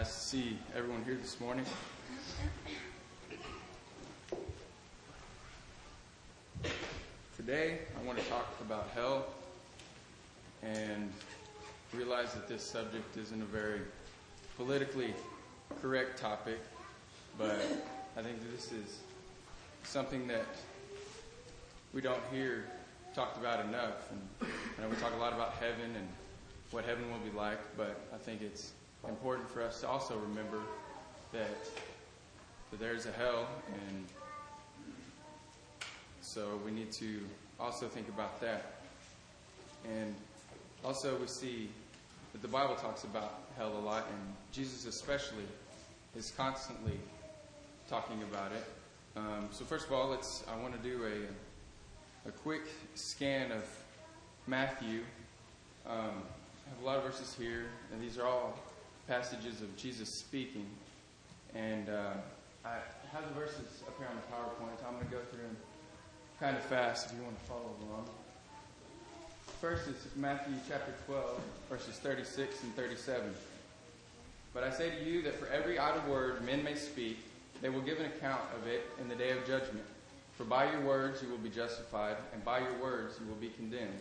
Nice to see everyone here this morning. Today, I want to talk about hell and realize that this subject isn't a very politically correct topic, but I think that this is something that we don't hear talked about enough. And we talk a lot about heaven and what heaven will be like, but I think it's important for us to also remember that there's a hell, and so we need to also think about that. And also we see that the Bible talks about hell a lot, and Jesus especially is constantly talking about it. So first of all, I want to do a quick scan of Matthew. I have a lot of verses here, and these are all passages of Jesus speaking. And I have the verses up here on the PowerPoint, so I'm going to go through them kind of fast if you want to follow along. First is Matthew chapter 12, verses 36 and 37. But I say to you that for every idle word men may speak, they will give an account of it in the day of judgment. For by your words you will be justified, and by your words you will be condemned.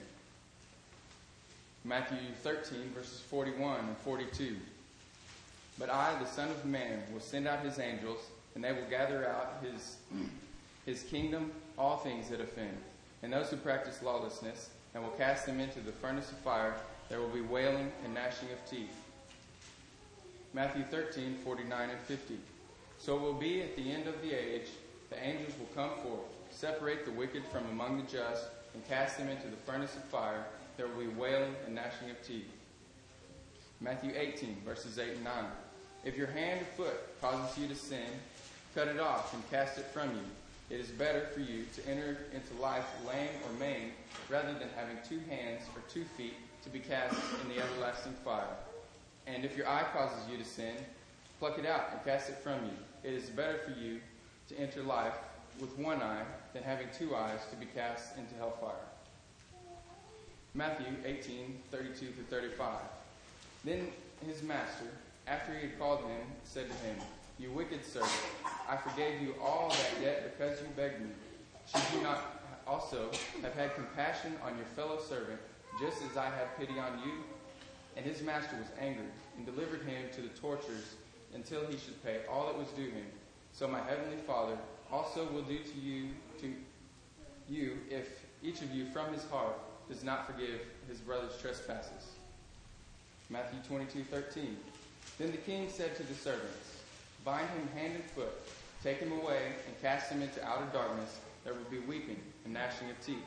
Matthew 13, verses 41 and 42. But I, the Son of Man, will send out his angels, and they will gather out his kingdom all things that offend, and those who practice lawlessness, and will cast them into the furnace of fire. There will be wailing and gnashing of teeth. Matthew 13, 49 and 50. So it will be at the end of the age, the angels will come forth, separate the wicked from among the just, and cast them into the furnace of fire. There will be wailing and gnashing of teeth. Matthew 18, verses 8 and 9. If your hand or foot causes you to sin, cut it off and cast it from you. It is better for you to enter into life lame or maimed, rather than having 2 hands or 2 feet to be cast in the everlasting fire. And if your eye causes you to sin, pluck it out and cast it from you. It is better for you to enter life with 1 eye than having 2 eyes to be cast into hellfire. Matthew 18, 32 through 35. Then his master, after he had called him, said to him, You wicked servant, I forgave you all that debt because you begged me. Should you not also have had compassion on your fellow servant, just as I had pity on you? And his master was angry, and delivered him to the torturers until he should pay all that was due him. So my heavenly Father also will do to you if each of you from his heart does not forgive his brother's trespasses. Matthew 22:13. Then the king said to the servants, Bind him hand and foot, take him away, and cast him into outer darkness. There will be weeping and gnashing of teeth.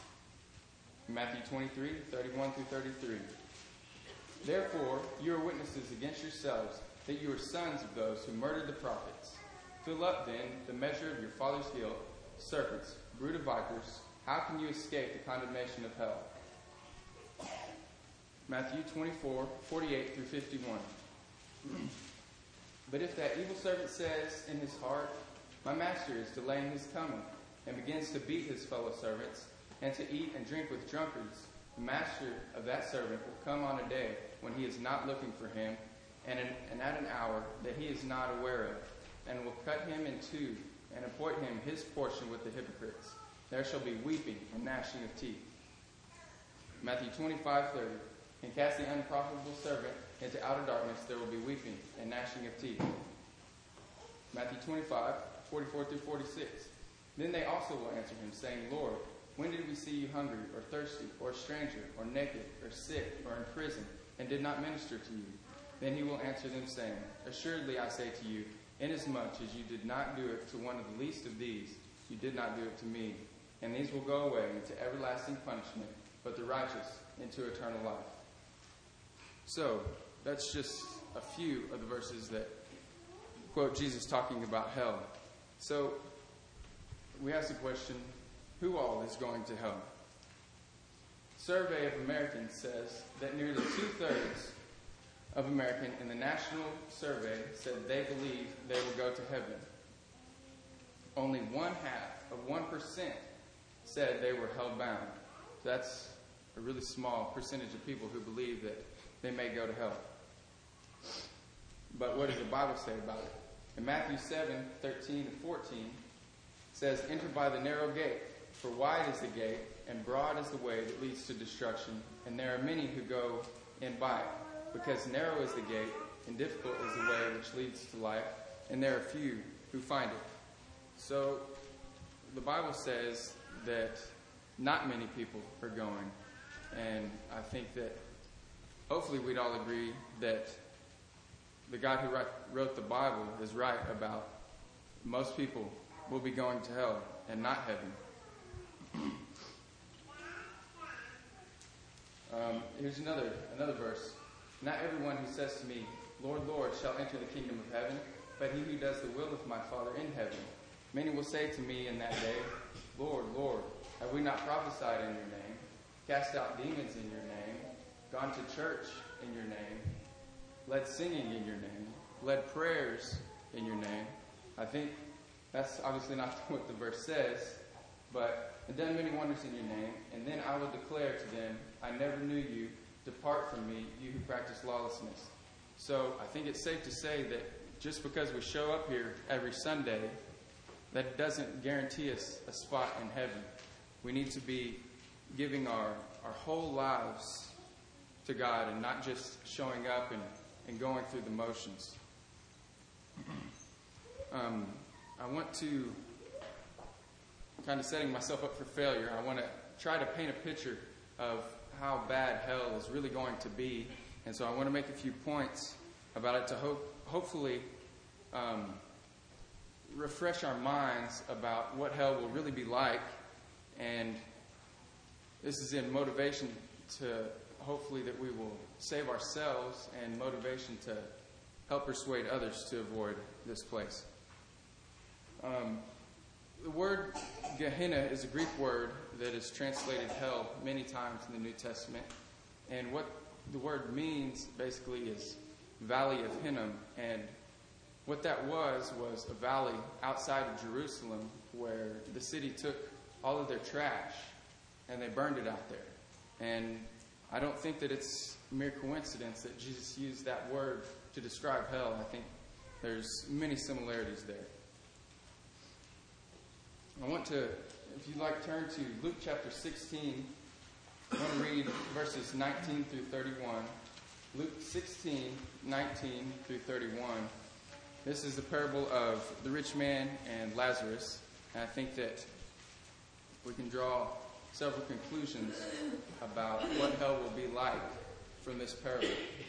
Matthew 23, 31 through 33. Therefore, you are witnesses against yourselves that you are sons of those who murdered the prophets. Fill up, then, the measure of your father's guilt. Serpents, brood of vipers, how can you escape the condemnation of hell? Matthew 24, 48 through 51. But if that evil servant says in his heart, My master is delaying his coming, and begins to beat his fellow servants, and to eat and drink with drunkards, the master of that servant will come on a day when he is not looking for him, and at an hour that he is not aware of, and will cut him in two, and appoint him his portion with the hypocrites. There shall be weeping and gnashing of teeth. Matthew 25:30. And cast the unprofitable servant into outer darkness. There will be weeping and gnashing of teeth. Matthew 25:44 through 46. Then they also will answer him, saying, Lord, when did we see you hungry or thirsty or a stranger or naked or sick or in prison and did not minister to you? Then he will answer them, saying, Assuredly I say to you, inasmuch as you did not do it to one of the least of these, you did not do it to me. And these will go away into everlasting punishment, but the righteous into eternal life. So, that's just a few of the verses that quote Jesus talking about hell. So, we ask the question, who all is going to hell? Survey of Americans says that nearly 2/3 of Americans in the national survey said they believe they will go to heaven. Only 1/2% said they were hell-bound. That's a really small percentage of people who believe that they may go to hell. But what does the Bible say about it? In Matthew 7:13 to 14, it says, "Enter by the narrow gate, for wide is the gate, and broad is the way that leads to destruction, and there are many who go in by it. Because narrow is the gate, and difficult is the way which leads to life, and there are few who find it." So, the Bible says that not many people are going. And I think that hopefully we'd all agree that the God who wrote the Bible is right about most people will be going to hell and not heaven. Here's another verse. "Not everyone who says to me, 'Lord, Lord,' shall enter the kingdom of heaven, but he who does the will of my Father in heaven. Many will say to me in that day, 'Lord, Lord, have we not prophesied in your name, cast out demons in your name, gone to church in your name, led singing in your name, led prayers in your name?' I think that's obviously not what the verse says, but and done many wonders in your name, and then I will declare to them, 'I never knew you. Depart from me, you who practice lawlessness.'" So I think it's safe to say that just because we show up here every Sunday, that doesn't guarantee us a spot in heaven. We need to be giving our whole lives to God and not just showing up and going through the motions. I want to, kind of setting myself up for failure, I want to try to paint a picture of how bad hell is really going to be. And so I want to make a few points about it to hopefully refresh our minds about what hell will really be like. And this is in motivation to hopefully that we will save ourselves and motivation to help persuade others to avoid this place. The word Gehenna is a Greek word that is translated hell many times in the New Testament. And what the word means basically is Valley of Hinnom. And what that was a valley outside of Jerusalem where the city took all of their trash and they burned it out there. And I don't think that it's mere coincidence that Jesus used that word to describe hell. I think there's many similarities there. I want to, if you'd like, turn to Luke chapter 16. I want to read verses 19 through 31. Luke 16, 19 through 31. This is the parable of the rich man and Lazarus. And I think that we can draw several conclusions about what hell will be like from this parable.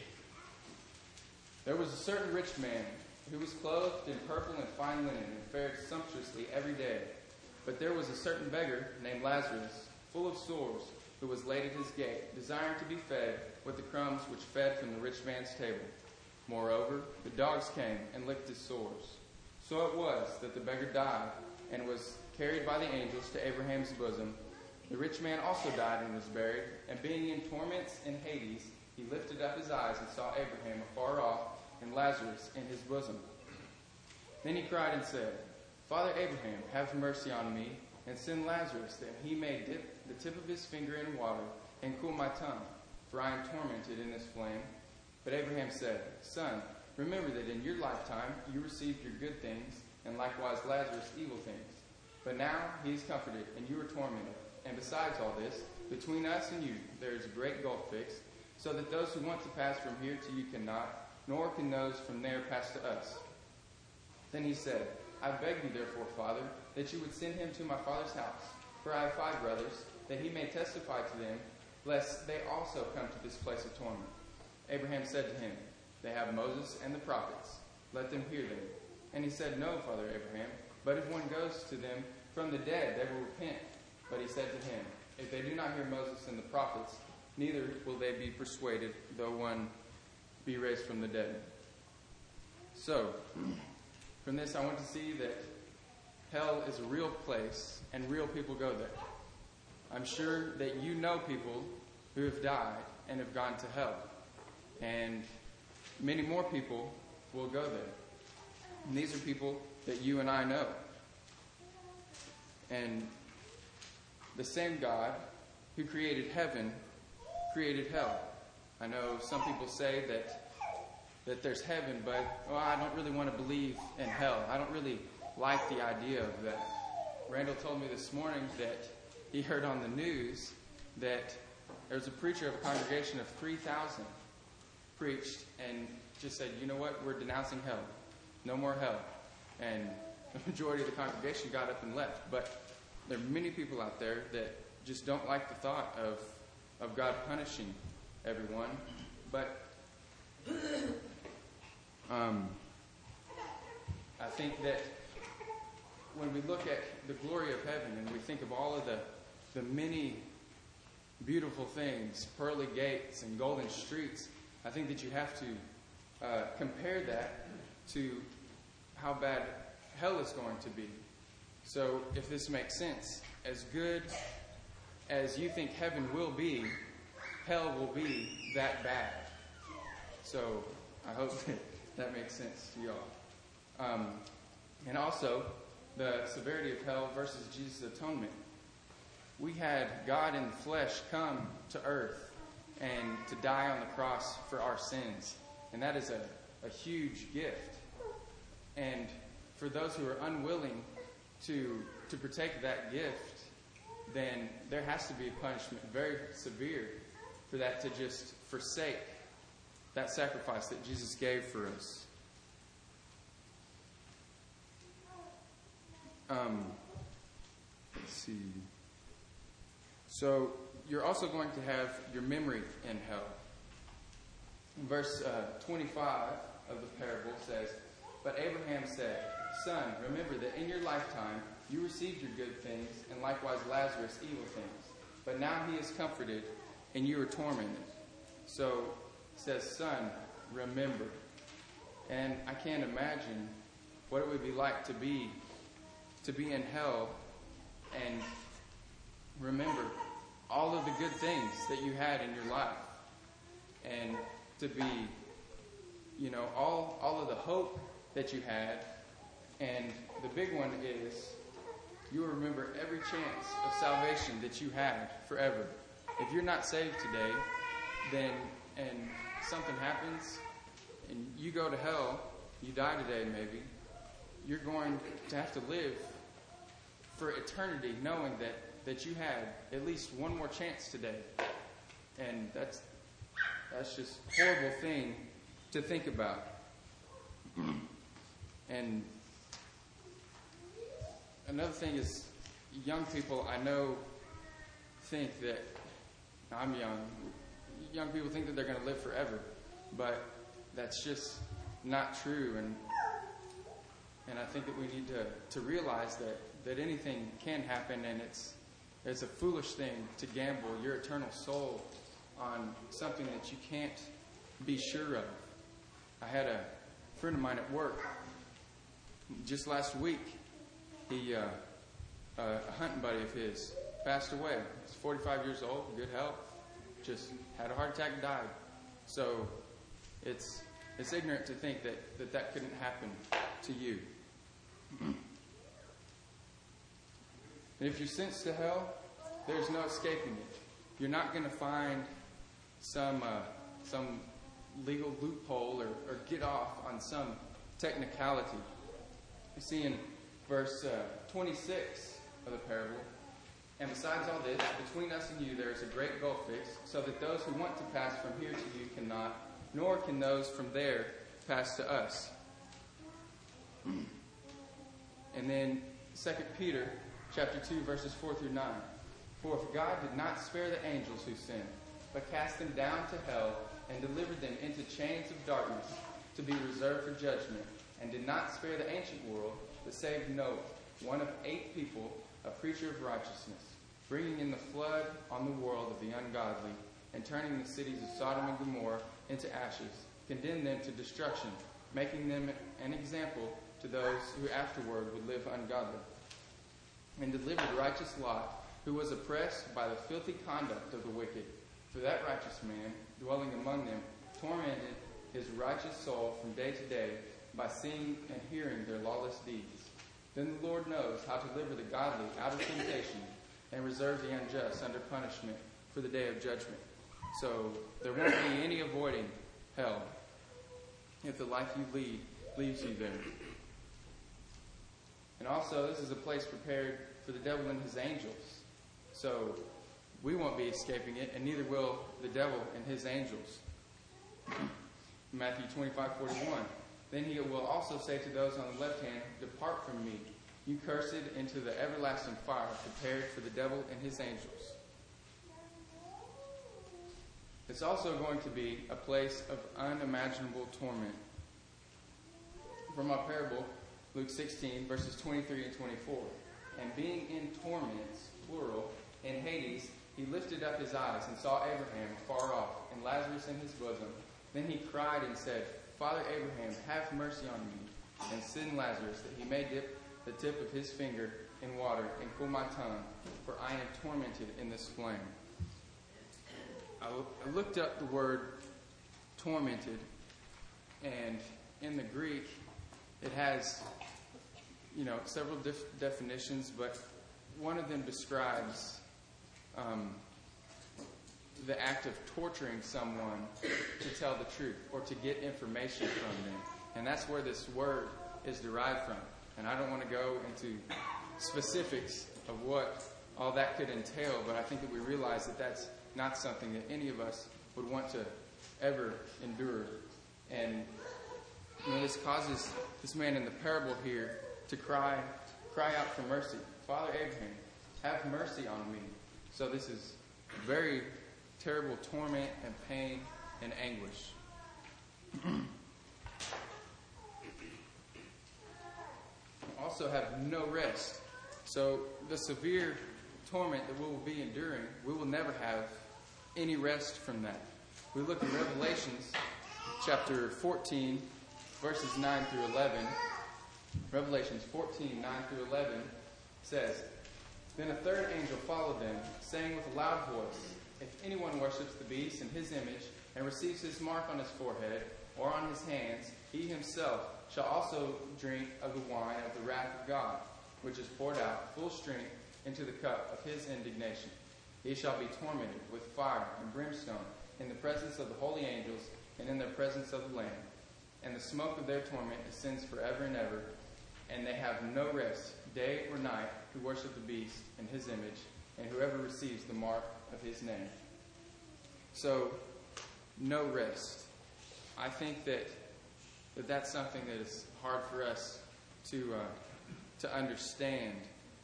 "There was a certain rich man who was clothed in purple and fine linen and fared sumptuously every day. But there was a certain beggar named Lazarus, full of sores, who was laid at his gate, desiring to be fed with the crumbs which fed from the rich man's table. Moreover, the dogs came and licked his sores. So it was that the beggar died and was carried by the angels to Abraham's bosom. The rich man also died and was buried, and being in torments in Hades, he lifted up his eyes and saw Abraham afar off and Lazarus in his bosom. Then he cried and said, 'Father Abraham, have mercy on me, and send Lazarus, that he may dip the tip of his finger in water and cool my tongue, for I am tormented in this flame.' But Abraham said, 'Son, remember that in your lifetime you received your good things, and likewise Lazarus evil things. But now he is comforted, and you are tormented. And besides all this, between us and you there is a great gulf fixed, so that those who want to pass from here to you cannot, nor can those from there pass to us.' Then he said, 'I beg you therefore, Father, that you would send him to my father's house, for I have 5 brothers, that he may testify to them, lest they also come to this place of torment.' Abraham said to him, 'They have Moses and the prophets. Let them hear them.' And he said, 'No, Father Abraham, but if one goes to them from the dead, they will repent.' But he said to him, 'If they do not hear Moses and the prophets, neither will they be persuaded, though one be raised from the dead.'" So, from this I want to see that hell is a real place, and real people go there. I'm sure that you know people who have died and have gone to hell. And many more people will go there. And these are people that you and I know. And the same God who created heaven created hell. I know some people say that that there's heaven, but I don't really want to believe in hell. I don't really like the idea of that. Randall told me this morning that he heard on the news that there was a preacher of a congregation of 3,000 preached and just said, you know what, we're denouncing hell. No more hell. And the majority of the congregation got up and left. But there are many people out there that just don't like the thought of God punishing everyone. But I think that when we look at the glory of heaven and we think of all of the many beautiful things, pearly gates and golden streets, I think that you have to compare that to how bad hell is going to be. So if this makes sense, as good as you think heaven will be, hell will be that bad. So I hope that makes sense to y'all. And also, the severity of hell versus Jesus' atonement. We had God in the flesh come to earth and to die on the cross for our sins. And that is a huge gift. And for those who are unwilling to partake that gift, then there has to be a punishment very severe for that to just forsake that sacrifice that Jesus gave for us. Let's see. So you're also going to have your memory in hell. Verse 25 of the parable says, "But Abraham said, 'Son, remember that in your lifetime you received your good things, and likewise Lazarus evil things. But now he is comforted, and you are tormented.' So it says, 'Son, remember.'" And I can't imagine what it would be like to be in hell and remember all of the good things that you had in your life, and to be, all of the hope that you had. And the big one is you will remember every chance of salvation that you had forever. If you're not saved today, and something happens and you go to hell, you die today maybe, you're going to have to live for eternity knowing that you had at least one more chance today. And that's just a horrible thing to think about. And another thing is, young people I know think that, I'm young, young people think that they're going to live forever, but that's just not true. And I think that we need to realize that anything can happen, and it's a foolish thing to gamble your eternal soul on something that you can't be sure of. I had a friend of mine at work just last week. He, a hunting buddy of his, passed away. He's 45 years old, good health, just had a heart attack and died. So it's ignorant to think that couldn't happen to you. And if you're sentenced to hell, there's no escaping it. You're not going to find some legal loophole or get off on some technicality. You see in verse 26 of the parable, "And besides all this, between us and you there is a great gulf fixed, so that those who want to pass from here to you cannot, nor can those from there pass to us." And then 2 Peter chapter 2, verses 4 through 9. "For if God did not spare the angels who sinned, but cast them down to hell and delivered them into chains of darkness to be reserved for judgment, and did not spare the ancient world, but saved Noah, one of 8 people, a preacher of righteousness, bringing in the flood on the world of the ungodly, and turning the cities of Sodom and Gomorrah into ashes, condemned them to destruction, making them an example to those who afterward would live ungodly, and delivered righteous Lot, who was oppressed by the filthy conduct of the wicked. For that righteous man, dwelling among them, tormented his righteous soul from day to day by seeing and hearing their lawless deeds. Then the Lord knows how to deliver the godly out of temptation and reserve the unjust under punishment for the day of judgment." So there won't be any avoiding hell. if the life you lead leaves you there. And also, this is a place prepared for the devil and his angels. So we won't be escaping it, and neither will the devil and his angels. Matthew 25:41. Then he will also say to those on the left hand, "Depart from me, you cursed, into the everlasting fire prepared for the devil and his angels." It's also going to be a place of unimaginable torment. From our parable, Luke 16, verses 23 and 24. And being in torments, plural, in Hades, he lifted up his eyes and saw Abraham far off, and Lazarus in his bosom. Then he cried and said, "Father Abraham, have mercy on me, and send Lazarus, that he may dip the tip of his finger in water and cool my tongue, for I am tormented in this flame." I looked up the word tormented, and in the Greek, it has, several definitions, but one of them describes the act of torturing someone to tell the truth or to get information from them. And that's where this word is derived from. And I don't want to go into specifics of what all that could entail, but I think that we realize that that's not something that any of us would want to ever endure. And this causes this man in the parable here to cry out for mercy. "Father Abraham, have mercy on me." So this is very terrible torment and pain and anguish. Also have no rest. So the severe torment that we will be enduring, we will never have any rest from that. We look in Revelations chapter 14, verses 9 through 11. Revelations 14, 9 through 11 says, "Then a third angel followed them, saying with a loud voice, 'If anyone worships the beast and his image, and receives his mark on his forehead or on his hands, he himself shall also drink of the wine of the wrath of God, which is poured out full strength into the cup of his indignation. He shall be tormented with fire and brimstone in the presence of the holy angels and in the presence of the Lamb. And the smoke of their torment ascends forever and ever, and they have no rest, day or night, who worship the beast and his image, and whoever receives the mark of his name.'" So, no rest. I think that that's something that is hard for us to understand.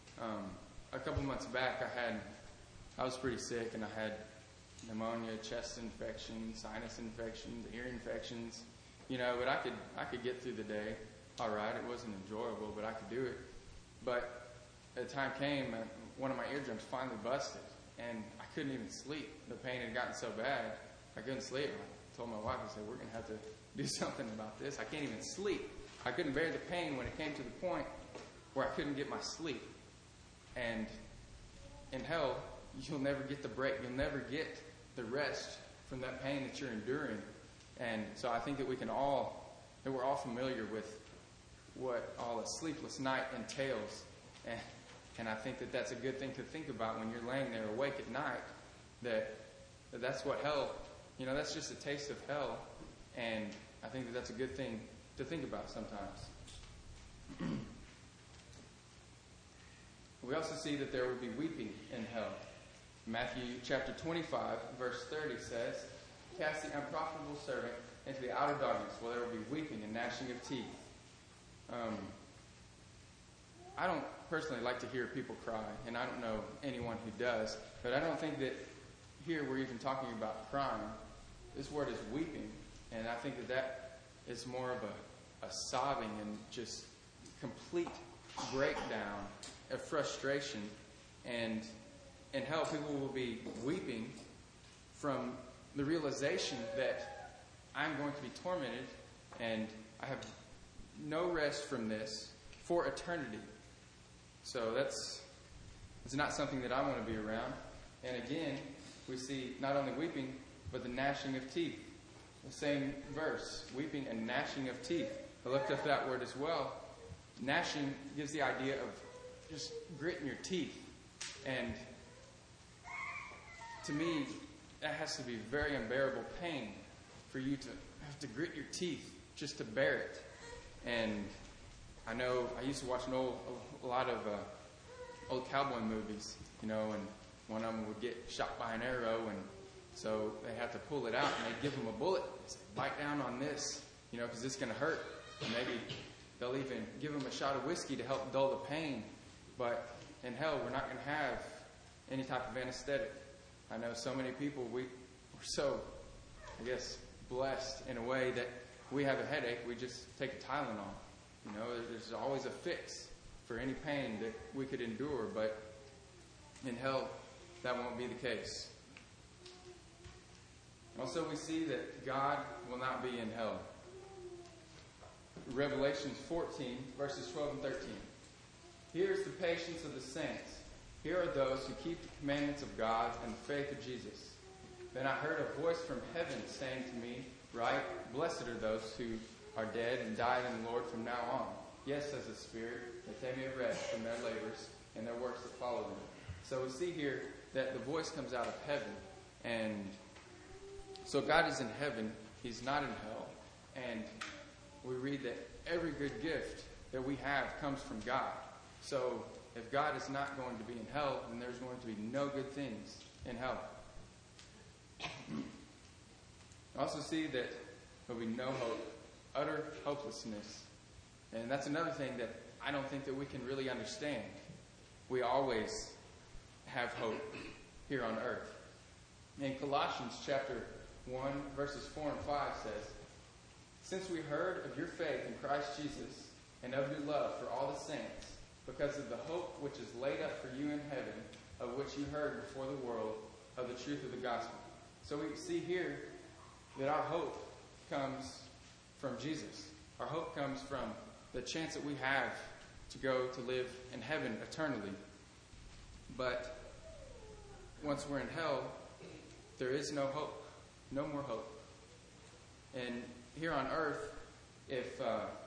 A couple months back, I was pretty sick, and I had pneumonia, chest infection, sinus infections, ear infections. But I could get through the day all right. It wasn't enjoyable, but I could do it. But the time came, one of my eardrums finally busted, and I couldn't even sleep. The pain had gotten so bad, I couldn't sleep. I told my wife, I said, "We're going to have to do something about this. I can't even sleep." I couldn't bear the pain when it came to the point where I couldn't get my sleep. And in hell, you'll never get the break. You'll never get the rest from that pain that you're enduring. And so I think that we're all familiar with what all a sleepless night entails. And I think that that's a good thing to think about when you're laying there awake at night, that's what hell, that's just a taste of hell. And I think that that's a good thing to think about sometimes. We also see that there will be weeping in hell. Matthew chapter 25, verse 30 says, "Cast the unprofitable servant into the outer darkness, where there will be weeping and gnashing of teeth." I don't personally like to hear people cry, and I don't know anyone who does, but I don't think that here we're even talking about crying. This word is weeping, and I think that is more of a sobbing and just complete breakdown of frustration. And in hell, people will be weeping from the realization that I'm going to be tormented and I have no rest from this for eternity. So it's not something that I want to be around. And again, we see not only weeping, but the gnashing of teeth. The same verse, weeping and gnashing of teeth. I looked up that word as well. Gnashing gives the idea of just gritting your teeth. And to me, that has to be very unbearable pain for you to have to grit your teeth just to bear it. And I know I used to watch a lot of old cowboy movies, and one of them would get shot by an arrow, and so they have to pull it out, and they give them a bullet. They say, bite down on this, because it's going to hurt. And maybe they'll even give them a shot of whiskey to help dull the pain. But in hell, we're not going to have any type of anesthetic. I know so many people, we're so, blessed in a way that we have a headache, we just take a Tylenol. There's always a fix for any pain that we could endure, but in hell, that won't be the case. Also, we see that God will not be in hell. Revelation 14, verses 12 and 13. Here is the patience of the saints. Here are those who keep the commandments of God and the faith of Jesus. Then I heard a voice from heaven saying to me, Write, blessed are those who are dead and died in the Lord from now on. Yes, says the Spirit, that they may rest from their labors and their works that follow them. So we see here that the voice comes out of heaven. And so God is in heaven. He's not in hell. And we read that every good gift that we have comes from God. So if God is not going to be in hell, then there's going to be no good things in hell. I also see that there will be no hope, utter hopelessness. And that's another thing that I don't think that we can really understand. We always have hope here on earth. In Colossians chapter 1, verses 4 and 5 says, Since we heard of your faith in Christ Jesus and of your love for all the saints, because of the hope which is laid up for you in heaven, of which you heard before the world, of the truth of the gospel. So we see here that our hope comes from Jesus. Our hope comes from the chance that we have to go to live in heaven eternally. But once we're in hell, there is no hope, no more hope. And here on earth, if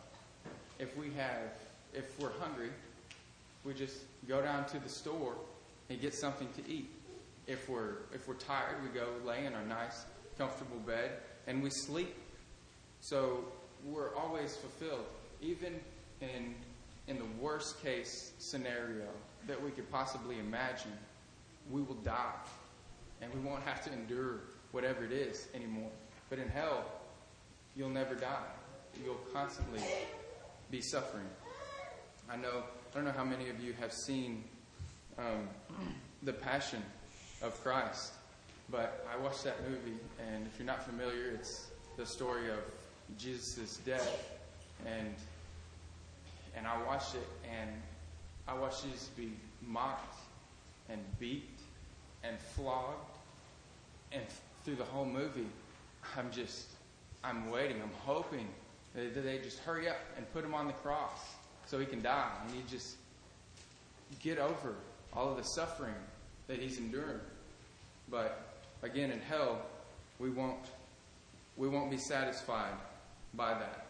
we're hungry, we just go down to the store and get something to eat. If we're tired, we go lay in our nice, comfortable bed and we sleep. So we're always fulfilled, even in the worst case scenario that we could possibly imagine. We will die, and we won't have to endure whatever it is anymore. But in hell, you'll never die. You'll constantly be suffering. I don't know how many of you have seen The Passion of Christ, but I watched that movie, and if you're not familiar, it's the story of Jesus' death, and I watched it, and I watched Jesus be mocked and beat and flogged, and through the whole movie, I'm waiting, I'm hoping that they just hurry up and put him on the cross so he can die, and he just get over all of the suffering that he's enduring. But again, in hell, we won't be satisfied by that.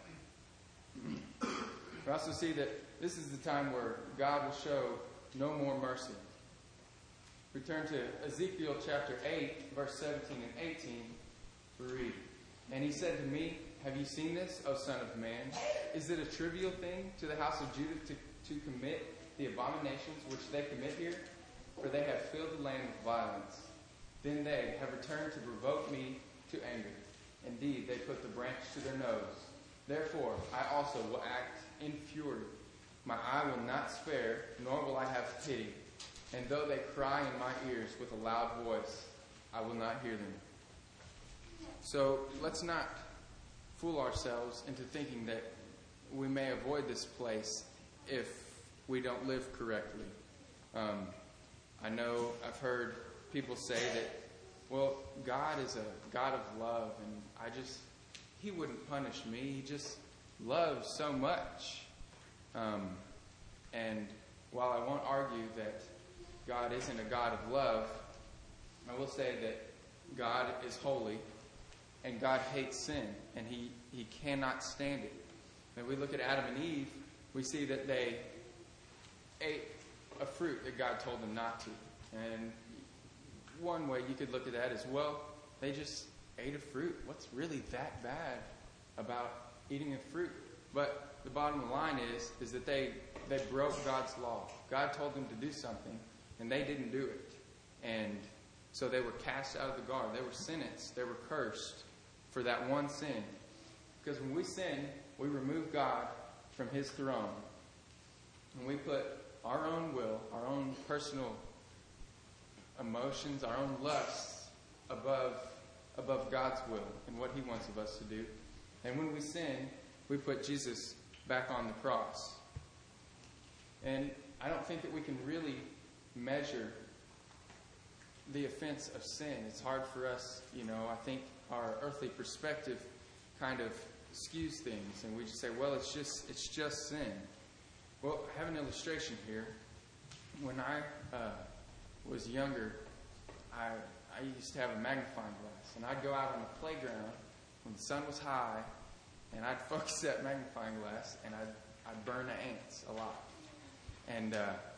We also see that this is the time where God will show no more mercy. We turn to Ezekiel chapter 8, verse 17 and 18 to read. And he said to me, Have you seen this, O son of man? Is it a trivial thing to the house of Judah to commit the abominations which they commit here? For they have filled the land with violence. Then they have returned to provoke me to anger. Indeed, they put the branch to their nose. Therefore, I also will act in fury. My eye will not spare, nor will I have pity. And though they cry in my ears with a loud voice, I will not hear them. So let's not fool ourselves into thinking that we may avoid this place if we don't live correctly. I know I've heard people say that, well, God is a God of love, and He wouldn't punish me. He just loves so much. And while I won't argue that God isn't a God of love, I will say that God is holy, and God hates sin, and He cannot stand it. When we look at Adam and Eve, we see that they ate a fruit that God told them not to. And one way you could look at that is, well, they just ate a fruit. What's really that bad about eating of fruit. But the bottom line is that they broke God's law. God told them to do something, and they didn't do it. And so they were cast out of the garden. They were sentenced. They were cursed for that one sin. Because when we sin, we remove God from his throne. And we put our own will, our own personal emotions, our own lusts above God's will and what he wants of us to do. And when we sin, we put Jesus back on the cross. And I don't think that we can really measure the offense of sin. It's hard for us, I think our earthly perspective kind of skews things, and we just say, well, it's just sin. Well, I have an illustration here. When I was younger, I used to have a magnifying glass, and I'd go out on the playground when the sun was high, and I'd focus that magnifying glass, and I'd burn the ants a lot. And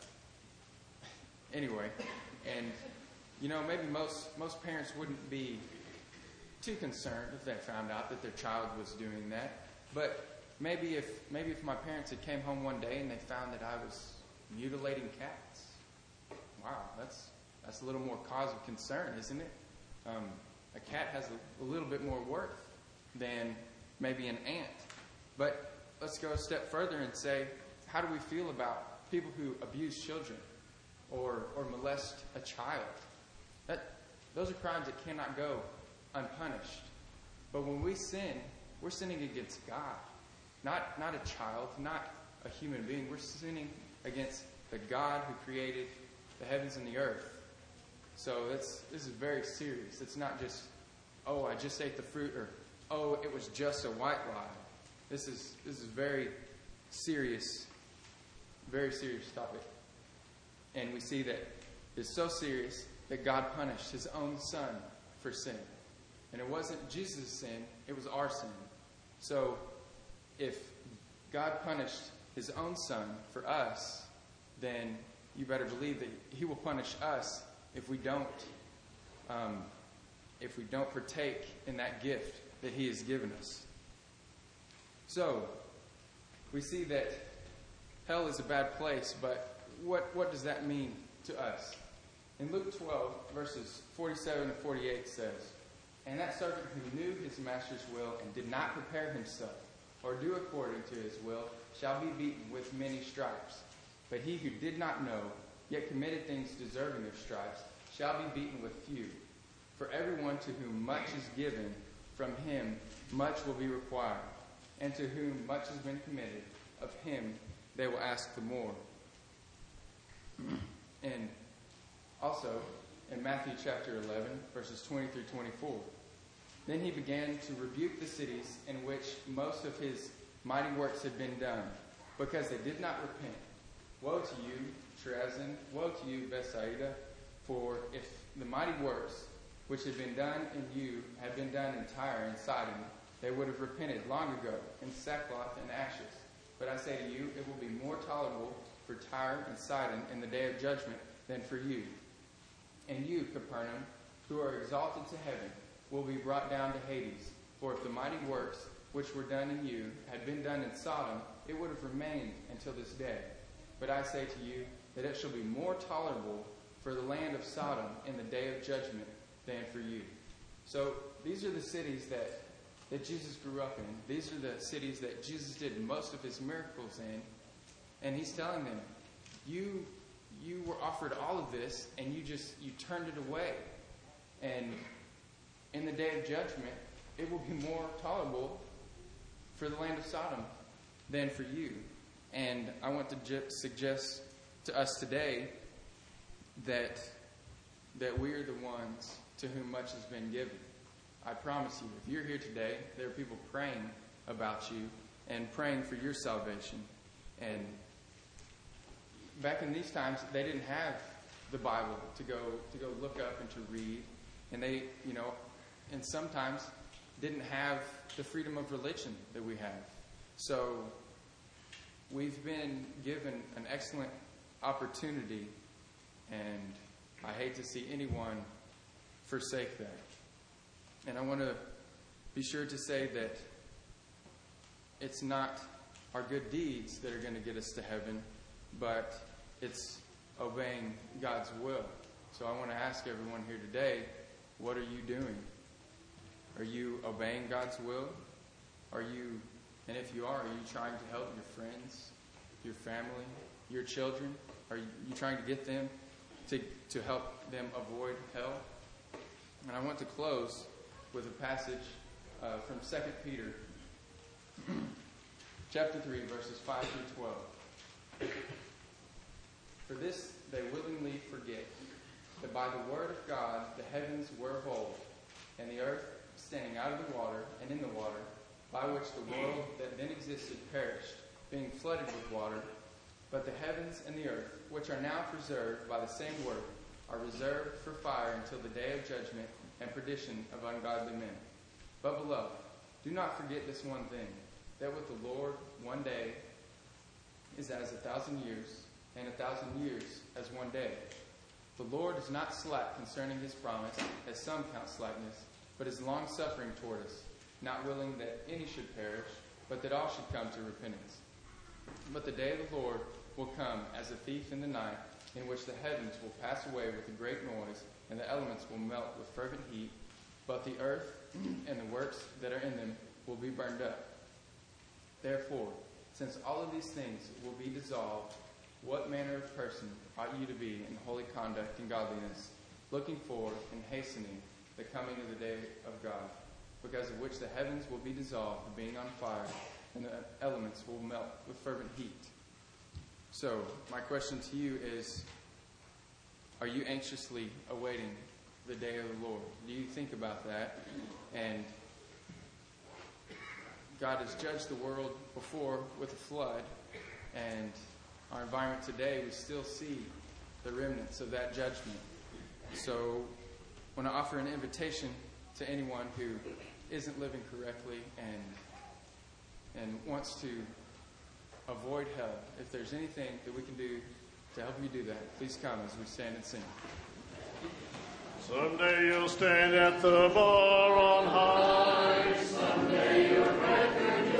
anyway, and maybe most parents wouldn't be too concerned if they found out that their child was doing that. But maybe if my parents had came home one day and they found that I was mutilating cats, wow, that's a little more cause of concern, isn't it? A cat has a little bit more worth than maybe an ant. But let's go a step further and say, how do we feel about people who abuse children or molest a child? Those are crimes that cannot go unpunished. But when we sin, we're sinning against God. Not a child, not a human being. We're sinning against the God who created the heavens and the earth. So this is very serious. It's not just, oh, I just ate the fruit, or, oh, it was just a white lie. This is very serious topic. And we see that it's so serious that God punished his own son for sin. And it wasn't Jesus' sin, it was our sin. So if God punished his own son for us, then you better believe that he will punish us if we don't partake in that gift that he has given us. So we see that hell is a bad place, but what does that mean to us? In Luke 12, verses 47 to 48 says, "And that servant who knew his master's will and did not prepare himself, or do according to his will, shall be beaten with many stripes. But he who did not know, yet committed things deserving of stripes, shall be beaten with few. For everyone to whom much is given, from him much will be required. And to whom much has been committed, of him they will ask the more." And also, in Matthew chapter 11, verses 20 through 24, "Then he began to rebuke the cities in which most of his mighty works had been done, because they did not repent. Woe to you, Chorazin! Woe to you, Bethsaida! For if the mighty works which had been done in you had been done in Tyre and Sidon, they would have repented long ago in sackcloth and ashes. But I say to you, it will be more tolerable for Tyre and Sidon in the day of judgment than for you. And you, Capernaum, who are exalted to heaven, will be brought down to Hades. For if the mighty works which were done in you had been done in Sodom, it would have remained until this day. But I say to you that it shall be more tolerable for the land of Sodom in the day of judgment than for you." So these are the cities that Jesus grew up in. These are the cities that Jesus did most of his miracles in. And he's telling them, you were offered all of this, and you turned it away. And in the day of judgment, it will be more tolerable for the land of Sodom than for you. And I want to suggest to us today that we are the ones to whom much has been given. I promise you, if you're here today, there are people praying about you and praying for your salvation. And back in these times, they didn't have the Bible to go look up and to read. And they, and sometimes didn't have the freedom of religion that we have. So we've been given an excellent opportunity, and I hate to see anyone forsake that. And I want to be sure to say that it's not our good deeds that are going to get us to heaven, but it's obeying God's will. So I want to ask everyone here today, what are you doing? Are you obeying God's will? And if you are you trying to help your friends, your family, your children? Are you trying to get them to help them avoid hell? And I want to close with a passage from 2 Peter chapter 3, verses 5 through 12. For this they willingly forget, that by the word of God the heavens were of old, and the earth standing out of the water and in the water, by which the world that then existed perished, being flooded with water. But the heavens and the earth, which are now preserved by the same word, are reserved for fire until the day of judgment and perdition of ungodly men. But beloved, do not forget this one thing, that with the Lord 1 day is as 1,000 years, and 1,000 years as 1 day. The Lord is not slack concerning his promise, as some count slackness, but is long-suffering toward us, not willing that any should perish, but that all should come to repentance. But the day of the Lord will come as a thief in the night, in which the heavens will pass away with a great noise, and the elements will melt with fervent heat, but the earth and the works that are in them will be burned up. Therefore, since all of these things will be dissolved, what manner of person ought you to be in holy conduct and godliness, looking forward and hastening the coming of the day of God, because of which the heavens will be dissolved, being on fire, and the elements will melt with fervent heat. So, my question to you is, are you anxiously awaiting the day of the Lord? Do you think about that? And God has judged the world before with a flood, and our environment today, we still see the remnants of that judgment. So I want to offer an invitation to anyone who isn't living correctly and wants to avoid hell. If there's anything that we can do to help you do that, please come as we stand and sing. Someday you'll stand at the bar on high. Someday your record